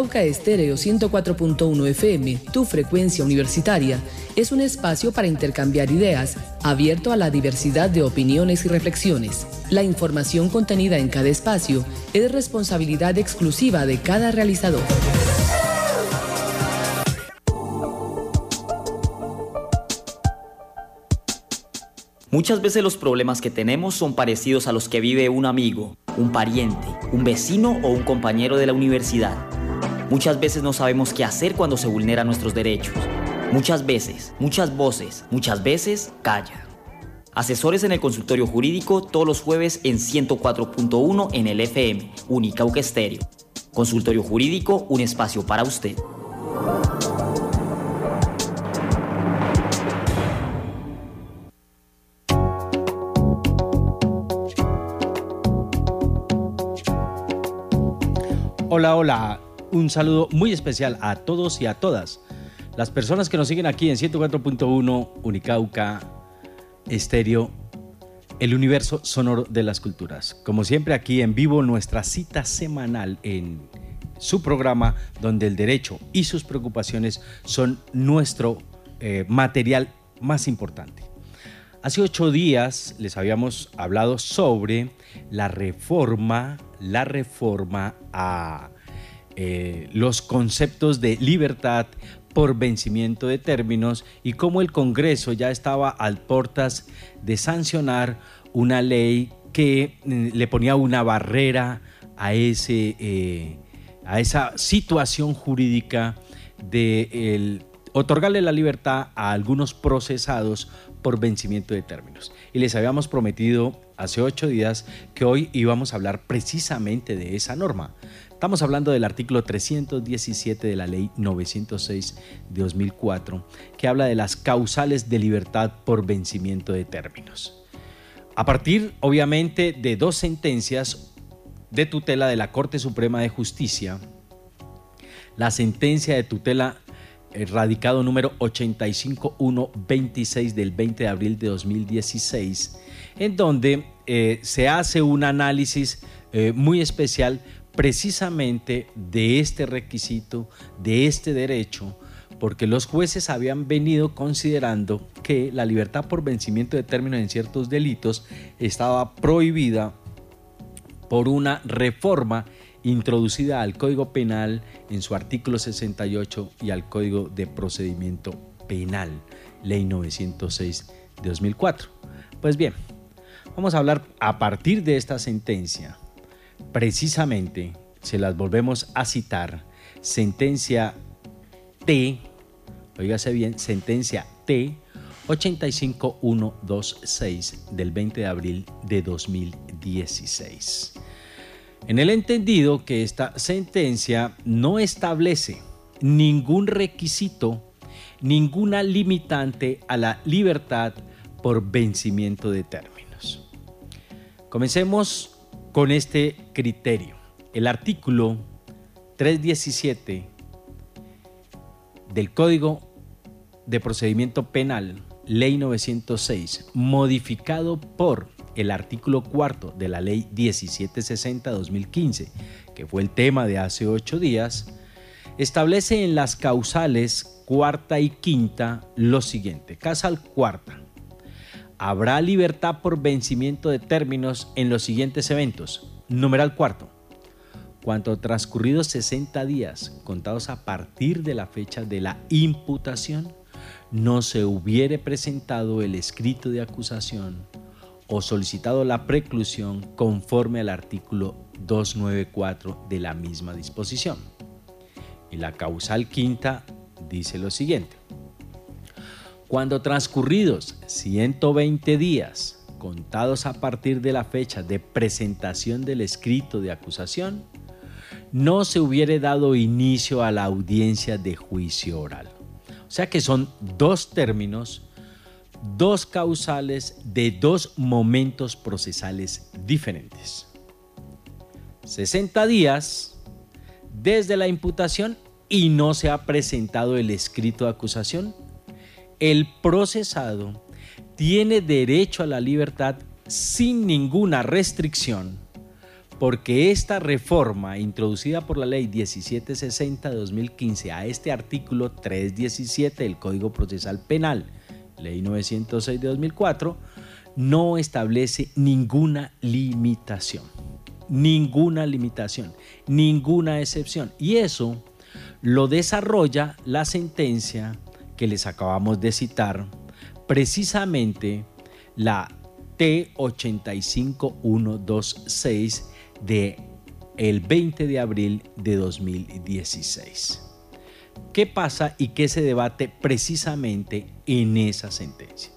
Unicauca Estéreo 104.1 FM, tu frecuencia universitaria, es un espacio para intercambiar ideas, abierto a la diversidad de opiniones y reflexiones. La información contenida en cada espacio es responsabilidad exclusiva de cada realizador. Muchas veces los problemas que tenemos son parecidos a los que vive un amigo, un pariente, un vecino o un compañero de la universidad. Muchas veces no sabemos qué hacer cuando se vulneran nuestros derechos. Muchas veces, muchas voces, muchas veces callan. Asesores en el consultorio jurídico todos los jueves en 104.1 en el FM, Unicauca Estéreo. Consultorio jurídico, un espacio para usted. Hola, hola, un saludo muy especial a todos y a todas las personas que nos siguen aquí en 104.1 Unicauca Estéreo, el universo sonoro de las culturas. Como siempre, aquí en vivo, nuestra cita semanal en su programa donde el derecho y sus preocupaciones son nuestro material más importante. Hace 8 días les habíamos hablado sobre la reforma a los conceptos de libertad por vencimiento de términos y cómo el Congreso ya estaba a puertas de sancionar una ley que le ponía una barrera a esa situación jurídica de otorgarle la libertad a algunos procesados por vencimiento de términos. Y les habíamos prometido hace 8 días que hoy íbamos a hablar precisamente de esa norma. Estamos hablando del artículo 317 de la ley 906 de 2004, que habla de las causales de libertad por vencimiento de términos. A partir, obviamente, de 2 sentencias de tutela de la Corte Suprema de Justicia, la sentencia de tutela radicado número 85126 del 20 de abril de 2016, en donde se hace un análisis muy especial precisamente de este requisito, de este derecho, porque los jueces habían venido considerando que la libertad por vencimiento de términos en ciertos delitos estaba prohibida por una reforma introducida al Código Penal en su artículo 68 y al Código de Procedimiento Penal, Ley 906 de 2004. Pues bien, vamos a hablar a partir de esta sentencia. Precisamente, se las volvemos a citar, sentencia T, oígase bien, sentencia T 85126 del 20 de abril de 2016. En el entendido que esta sentencia no establece ningún requisito, ninguna limitante a la libertad por vencimiento de términos. Comencemos con este criterio. El artículo 317 del Código de Procedimiento Penal, Ley 906, modificado por el artículo 4 de la Ley 1760-2015, que fue el tema de hace 8 días, establece en las causales cuarta y quinta lo siguiente. Causal cuarta: habrá libertad por vencimiento de términos en los siguientes eventos. Numeral cuarto: cuando transcurridos 60 días contados a partir de la fecha de la imputación, no se hubiere presentado el escrito de acusación o solicitado la preclusión conforme al artículo 294 de la misma disposición. Y la causal quinta dice lo siguiente: cuando transcurridos 120 días contados a partir de la fecha de presentación del escrito de acusación, no se hubiere dado inicio a la audiencia de juicio oral. O sea que son 2 términos, 2 causales de 2 momentos procesales diferentes. 60 días desde la imputación y no se ha presentado el escrito de acusación. El procesado tiene derecho a la libertad sin ninguna restricción porque esta reforma introducida por la ley 1760 de 2015 a este artículo 317 del Código Procesal Penal, ley 906 de 2004, no establece ninguna limitación, ninguna excepción. Y eso lo desarrolla la sentencia que les acabamos de citar, precisamente la T-85126 del 20 de abril de 2016. ¿Qué pasa y qué se debate precisamente en esa sentencia?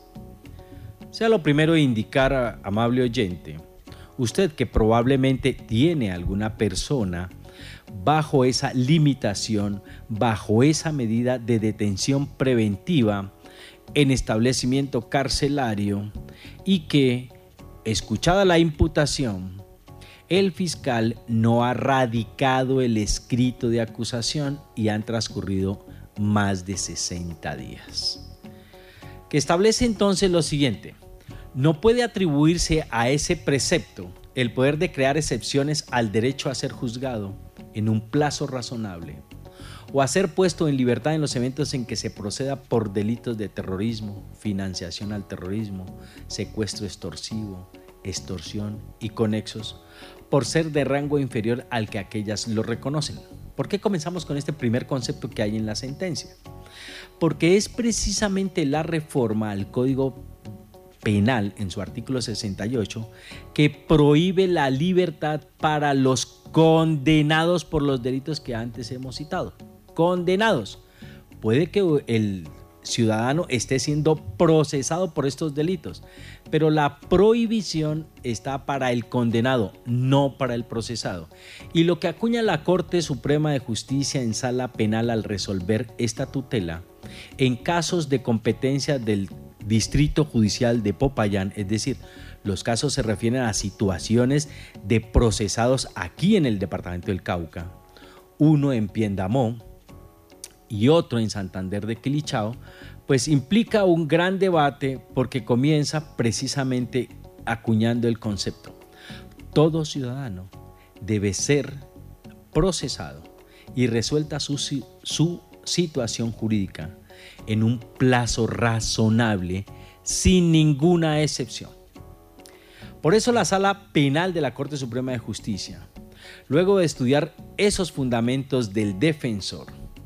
Sea lo primero indicar, amable oyente, usted que probablemente tiene alguna persona bajo esa limitación, bajo esa medida de detención preventiva en establecimiento carcelario y que, escuchada la imputación, el fiscal no ha radicado el escrito de acusación y han transcurrido más de 60 días. Que establece entonces lo siguiente: no puede atribuirse a ese precepto el poder de crear excepciones al derecho a ser juzgado en un plazo razonable o a ser puesto en libertad en los eventos en que se proceda por delitos de terrorismo, financiación al terrorismo, secuestro extorsivo, extorsión y conexos, por ser de rango inferior al que aquellas lo reconocen. ¿Por qué comenzamos con este primer concepto que hay en la sentencia? Porque es precisamente la reforma al Código Penal en su artículo 68 que prohíbe la libertad para los condenados por los delitos que antes hemos citado. Condenados. Puede que el ciudadano esté siendo procesado por estos delitos, pero la prohibición está para el condenado, no para el procesado. Y lo que acuña la Corte Suprema de Justicia en sala penal al resolver esta tutela, en casos de competencia del Distrito Judicial de Popayán, es decir, los casos se refieren a situaciones de procesados aquí en el departamento del Cauca, uno en Piendamó y otro en Santander de Quilichao, pues implica un gran debate porque comienza precisamente acuñando el concepto: todo ciudadano debe ser procesado y resuelta su situación jurídica en un plazo razonable, sin ninguna excepción. Por eso la Sala Penal de la Corte Suprema de Justicia, luego de estudiar esos fundamentos del defensor,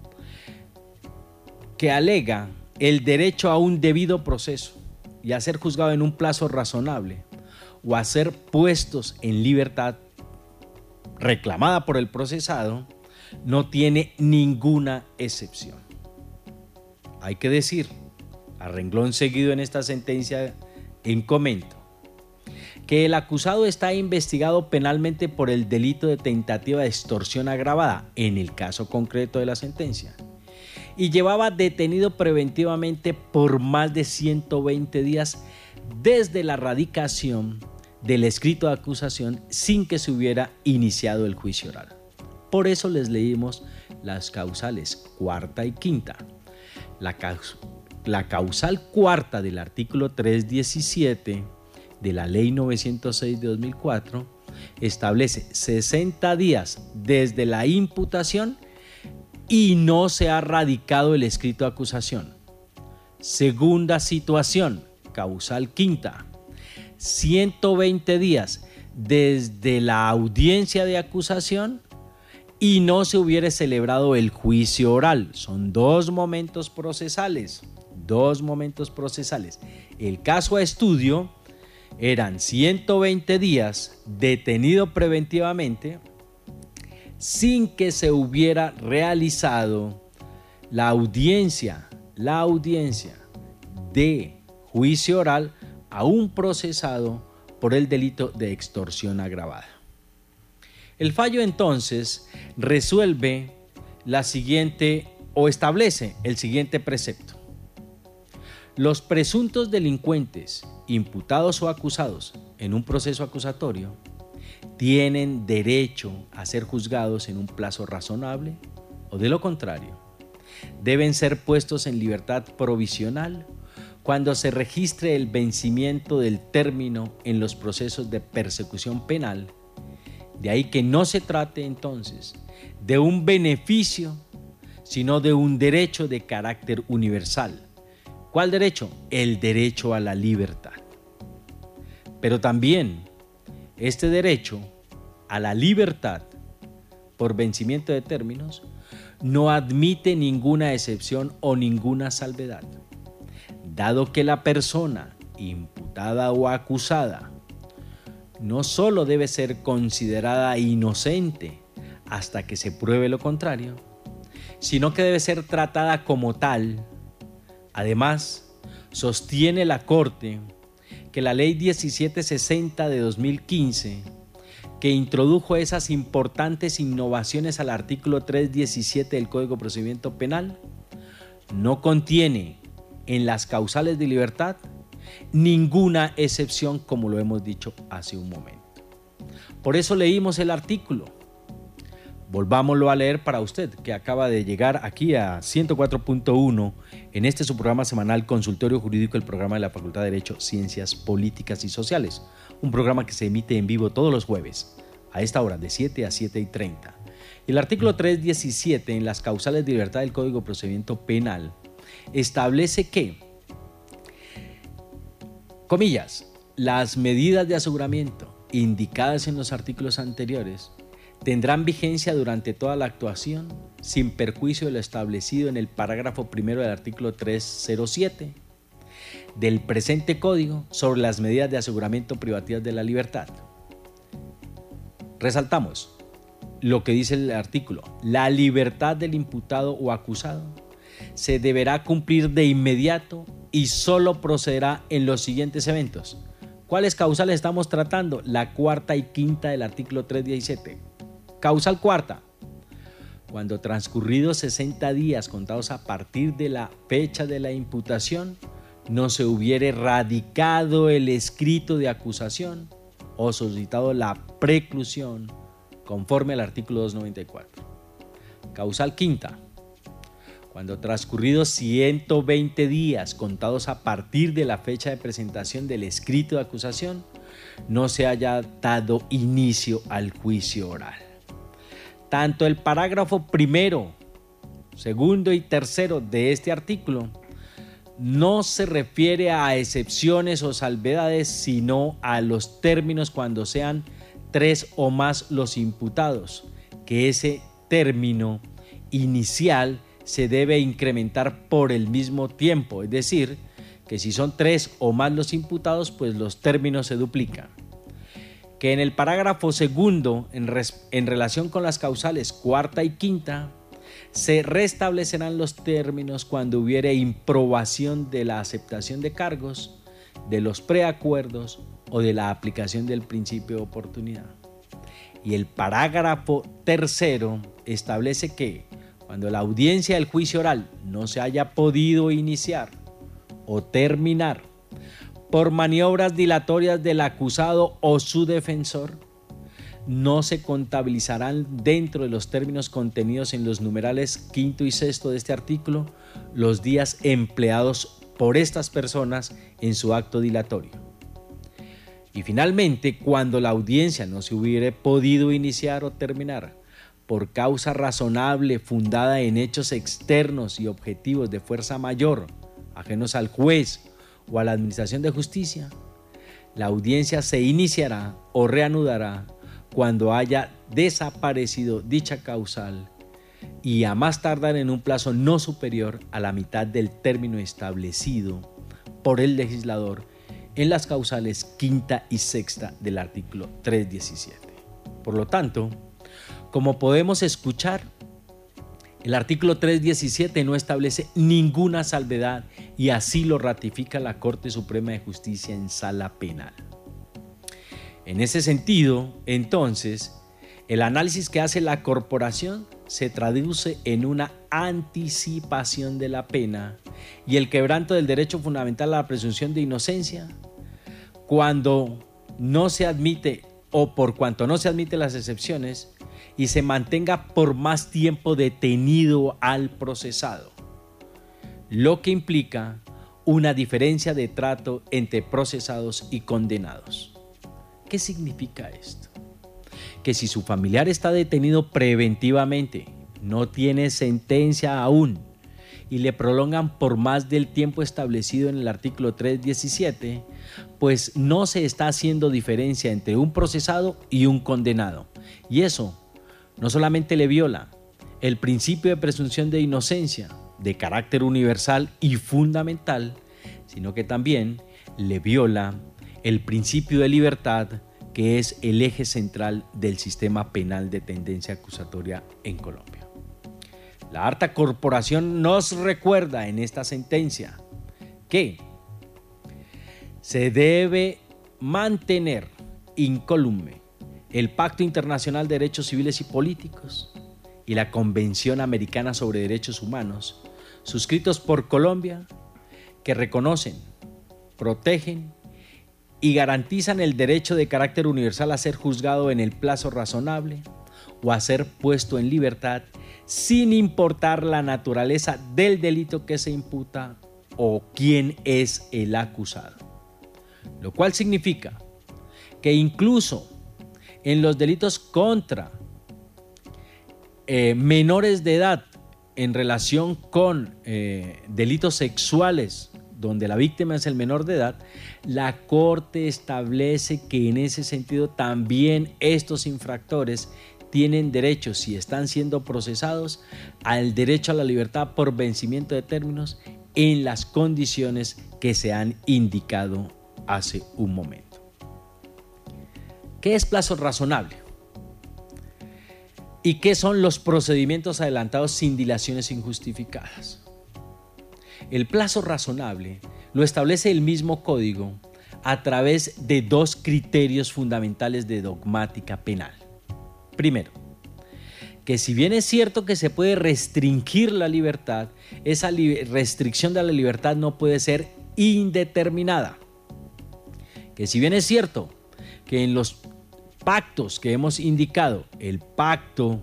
que alega el derecho a un debido proceso y a ser juzgado en un plazo razonable o a ser puestos en libertad reclamada por el procesado, no tiene ninguna excepción. Hay que decir, a renglón seguido en esta sentencia, en comento, que el acusado está investigado penalmente por el delito de tentativa de extorsión agravada, en el caso concreto de la sentencia, y llevaba detenido preventivamente por más de 120 días desde la radicación del escrito de acusación sin que se hubiera iniciado el juicio oral. Por eso les leímos las causales cuarta y quinta. La causal cuarta del artículo 317 de la ley 906 de 2004 establece 60 días desde la imputación y no se ha radicado el escrito de acusación. Segunda situación, causal quinta, 120 días desde la audiencia de acusación y no se hubiera celebrado el juicio oral. Son dos momentos procesales. El caso a estudio eran 120 días detenido preventivamente sin que se hubiera realizado la audiencia de juicio oral a un procesado por el delito de extorsión agravada. El fallo entonces resuelve la siguiente o establece el siguiente precepto: los presuntos delincuentes imputados o acusados en un proceso acusatorio tienen derecho a ser juzgados en un plazo razonable o, de lo contrario, deben ser puestos en libertad provisional cuando se registre el vencimiento del término en los procesos de persecución penal, De ahí que no se trate entonces de un beneficio, sino de un derecho de carácter universal. ¿Cuál derecho? El derecho a la libertad. Pero también este derecho a la libertad por vencimiento de términos no admite ninguna excepción o ninguna salvedad, dado que la persona imputada o acusada no solo debe ser considerada inocente hasta que se pruebe lo contrario, sino que debe ser tratada como tal. Además, sostiene la Corte que la Ley 1760 de 2015, que introdujo esas importantes innovaciones al artículo 317 del Código de Procedimiento Penal, no contiene en las causales de libertad ninguna excepción, como lo hemos dicho hace un momento. Por eso leímos el artículo. Volvámoslo a leer para usted, que acaba de llegar aquí a 104.1 en este su programa semanal Consultorio Jurídico, el programa de la Facultad de Derecho, Ciencias Políticas y Sociales, un programa que se emite en vivo todos los jueves a esta hora de 7 a 7:30. El artículo 317 en las causales de libertad del Código de Procedimiento Penal establece que, comillas, las medidas de aseguramiento indicadas en los artículos anteriores tendrán vigencia durante toda la actuación sin perjuicio de lo establecido en el parágrafo primero del artículo 307 del presente código sobre las medidas de aseguramiento privativas de la libertad. Resaltamos lo que dice el artículo: la libertad del imputado o acusado se deberá cumplir de inmediato y solo procederá en los siguientes eventos. ¿Cuáles causales estamos tratando? La cuarta y quinta del artículo 317. Causal cuarta: cuando transcurridos 60 días contados a partir de la fecha de la imputación, no se hubiere radicado el escrito de acusación o solicitado la preclusión conforme al artículo 294. Causal quinta: cuando transcurridos 120 días contados a partir de la fecha de presentación del escrito de acusación, no se haya dado inicio al juicio oral. Tanto el parágrafo primero, segundo y tercero de este artículo no se refiere a excepciones o salvedades, sino a los términos cuando sean 3 o más los imputados, que ese término inicial se debe incrementar por el mismo tiempo, es decir, que si son 3 o más los imputados, pues los términos se duplican. Que en el parágrafo segundo, en relación con las causales cuarta y quinta, se restablecerán los términos cuando hubiere improbación de la aceptación de cargos, de los preacuerdos o de la aplicación del principio de oportunidad. Y el parágrafo tercero establece que cuando la audiencia del juicio oral no se haya podido iniciar o terminar por maniobras dilatorias del acusado o su defensor, no se contabilizarán dentro de los términos contenidos en los numerales quinto y sexto de este artículo los días empleados por estas personas en su acto dilatorio. Y finalmente, cuando la audiencia no se hubiere podido iniciar o terminar por causa razonable fundada en hechos externos y objetivos de fuerza mayor, ajenos al juez o a la administración de justicia, la audiencia se iniciará o reanudará cuando haya desaparecido dicha causal y a más tardar en un plazo no superior a la mitad del término establecido por el legislador en las causales quinta y sexta del artículo 317. Por lo tanto, como podemos escuchar, el artículo 317 no establece ninguna salvedad y así lo ratifica la Corte Suprema de Justicia en sala penal. En ese sentido, entonces, el análisis que hace la corporación se traduce en una anticipación de la pena y el quebranto del derecho fundamental a la presunción de inocencia cuando no se admite o por cuanto no se admiten las excepciones y se mantenga por más tiempo detenido al procesado, lo que implica una diferencia de trato entre procesados y condenados. ¿Qué significa esto? que si su familiar está detenido preventivamente, no tiene sentencia aún y le prolongan por más del tiempo establecido en el artículo 317, pues no se está haciendo diferencia entre un procesado y un condenado. Y eso no solamente le viola el principio de presunción de inocencia, de carácter universal y fundamental, sino que también le viola el principio de libertad, que es el eje central del sistema penal de tendencia acusatoria en Colombia. La Alta Corporación nos recuerda en esta sentencia que se debe mantener incólume el Pacto Internacional de Derechos Civiles y Políticos y la Convención Americana sobre Derechos Humanos, suscritos por Colombia, que reconocen, protegen y garantizan el derecho de carácter universal a ser juzgado en el plazo razonable o a ser puesto en libertad sin importar la naturaleza del delito que se imputa o quién es el acusado. Lo cual significa que incluso en los delitos contra menores de edad en relación con delitos sexuales donde la víctima es el menor de edad, la Corte establece que en ese sentido también estos infractores tienen derecho, si están siendo procesados, al derecho a la libertad por vencimiento de términos en las condiciones que se han indicado hace un momento. ¿Qué es plazo razonable? ¿Y qué son los procedimientos adelantados sin dilaciones injustificadas? El plazo razonable lo establece el mismo Código a través de dos criterios fundamentales de dogmática penal. Primero, que si bien es cierto que se puede restringir la libertad, esa restricción de la libertad no puede ser indeterminada. Que si bien es cierto que en los pactos que hemos indicado, el Pacto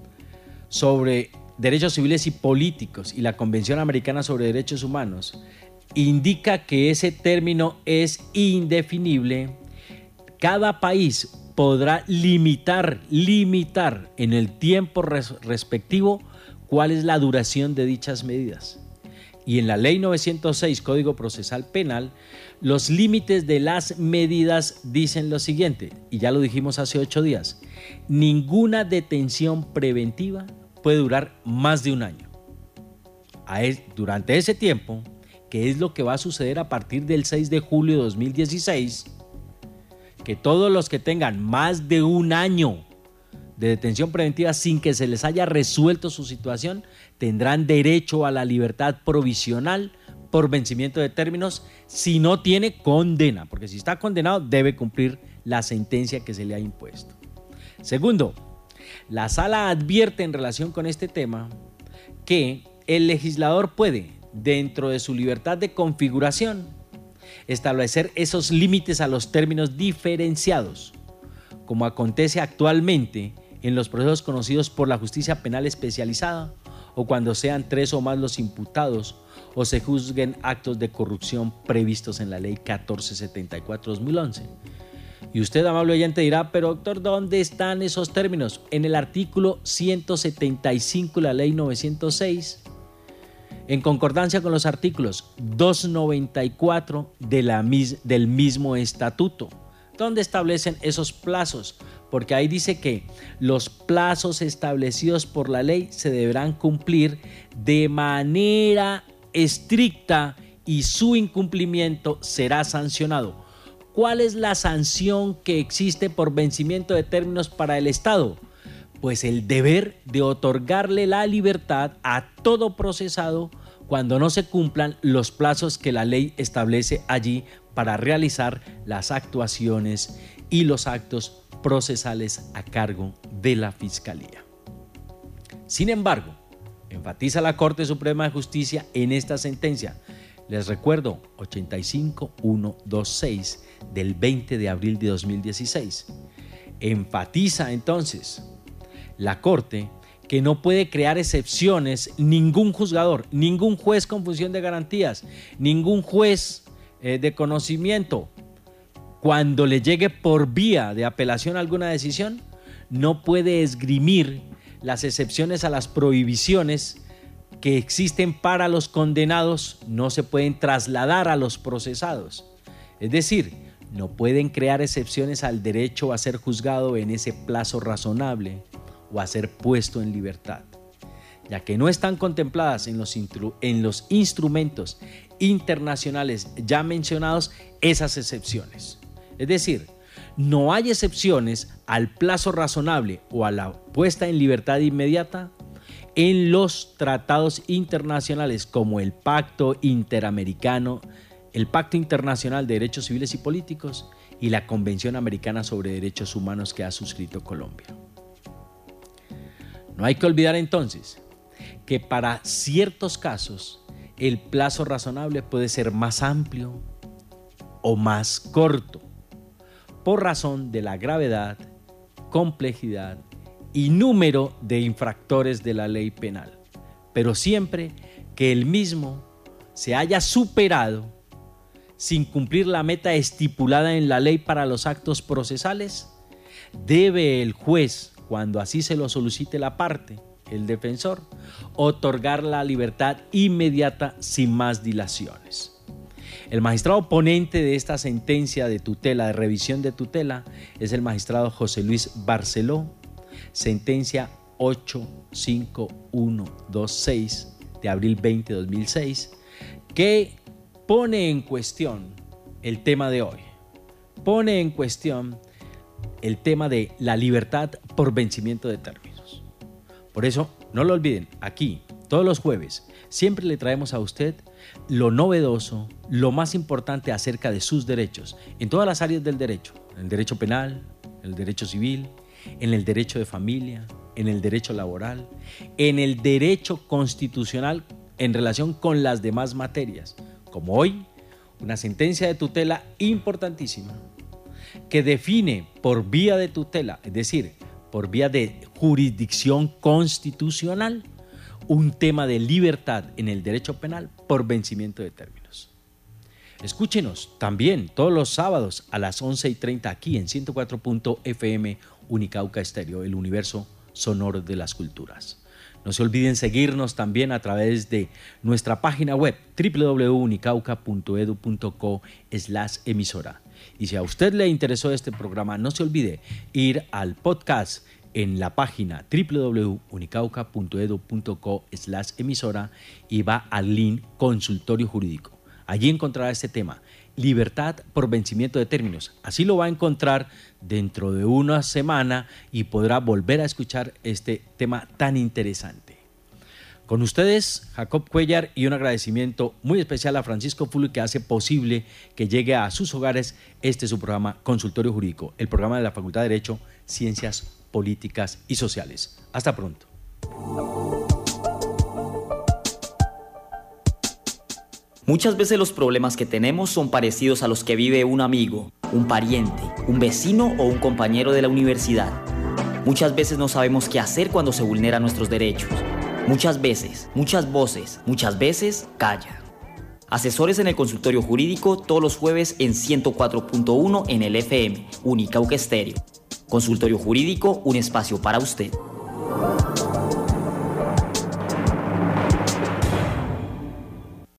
sobre Derechos Civiles y Políticos y la Convención Americana sobre Derechos Humanos, indica que ese término es indefinible, cada país podrá limitar en el tiempo respectivo cuál es la duración de dichas medidas. Y en la Ley 906, Código Procesal Penal, los límites de las medidas dicen lo siguiente, y ya lo dijimos hace 8 días, ninguna detención preventiva puede durar más de un año. Durante ese tiempo, que es lo que va a suceder a partir del 6 de julio de 2016, que todos los que tengan más de un año de detención preventiva sin que se les haya resuelto su situación, tendrán derecho a la libertad provisional por vencimiento de términos si no tiene condena, porque si está condenado debe cumplir la sentencia que se le ha impuesto. Segundo, la Sala advierte en relación con este tema que el legislador puede, dentro de su libertad de configuración, establecer esos límites a los términos diferenciados, como acontece actualmente en los procesos conocidos por la justicia penal especializada o cuando sean 3 o más los imputados o se juzguen actos de corrupción previstos en la Ley 1474/2011. Y usted, amable oyente, dirá, pero doctor, ¿dónde están esos términos? En el artículo 175 de la Ley 906, en concordancia con los artículos 294 del mismo estatuto, donde establecen esos plazos, porque ahí dice que los plazos establecidos por la ley se deberán cumplir de manera estricta y su incumplimiento será sancionado. ¿Cuál es la sanción que existe por vencimiento de términos para el Estado? Pues el deber de otorgarle la libertad a todo procesado cuando no se cumplan los plazos que la ley establece allí para realizar las actuaciones y los actos procesales a cargo de la Fiscalía. Sin embargo, enfatiza la Corte Suprema de Justicia en esta sentencia, les recuerdo, 85126 del 20 de abril de 2016, enfatiza entonces la Corte que no puede crear excepciones ningún juzgador, ningún juez con función de garantías, ningún juez de conocimiento, cuando le llegue por vía de apelación alguna decisión, no puede esgrimir las excepciones a las prohibiciones que existen para los condenados, no se pueden trasladar a los procesados. Es decir, no pueden crear excepciones al derecho a ser juzgado en ese plazo razonable o a ser puesto en libertad, ya que no están contempladas en los instrumentos internacionales ya mencionados esas excepciones. Es decir, no hay excepciones al plazo razonable o a la puesta en libertad inmediata en los tratados internacionales como el Pacto Interamericano, el Pacto Internacional de Derechos Civiles y Políticos y la Convención Americana sobre Derechos Humanos que ha suscrito Colombia. No hay que olvidar entonces que para ciertos casos el plazo razonable puede ser más amplio o más corto, por razón de la gravedad, complejidad y número de infractores de la ley penal, pero siempre que el mismo se haya superado sin cumplir la meta estipulada en la ley para los actos procesales, debe el juez, cuando así se lo solicite la parte, el defensor, otorgar la libertad inmediata sin más dilaciones. El magistrado ponente de esta sentencia de tutela, de revisión de tutela, es el magistrado José Luis Barceló, sentencia 85126 de abril 20 de 2006, que pone en cuestión el tema de hoy, pone en cuestión el tema de la libertad por vencimiento de términos. Por eso, no lo olviden, aquí, todos los jueves, siempre le traemos a usted lo novedoso, lo más importante acerca de sus derechos, en todas las áreas del derecho, en el derecho penal, en el derecho civil, en el derecho de familia, en el derecho laboral, en el derecho constitucional en relación con las demás materias, como hoy, una sentencia de tutela importantísima que define por vía de tutela, es decir, por vía de jurisdicción constitucional, un tema de libertad en el derecho penal por vencimiento de términos. Escúchenos también todos los sábados a las 11:30 aquí en 104.fm Unicauca Estéreo, el universo sonoro de las culturas. No se olviden seguirnos también a través de nuestra página web www.unicauca.edu.co/emisora. Y si a usted le interesó este programa, no se olvide ir al podcast en la página www.unicauca.edu.co/emisora y va al link Consultorio Jurídico. Allí encontrará este tema, libertad por vencimiento de términos. Así lo va a encontrar dentro de una semana y podrá volver a escuchar este tema tan interesante. Con ustedes, Jacob Cuellar, y un agradecimiento muy especial a Francisco Fulli, que hace posible que llegue a sus hogares su programa Consultorio Jurídico, el programa de la Facultad de Derecho, Ciencias Políticas y Sociales. Hasta pronto. Muchas veces los problemas que tenemos son parecidos a los que vive un amigo, un pariente, un vecino o un compañero de la universidad. Muchas veces no sabemos qué hacer cuando se vulneran nuestros derechos. Muchas veces, muchas voces, muchas veces callan. Asesores en el Consultorio Jurídico todos los jueves en 104.1 en el FM, Unicauca Estéreo. Consultorio Jurídico, un espacio para usted.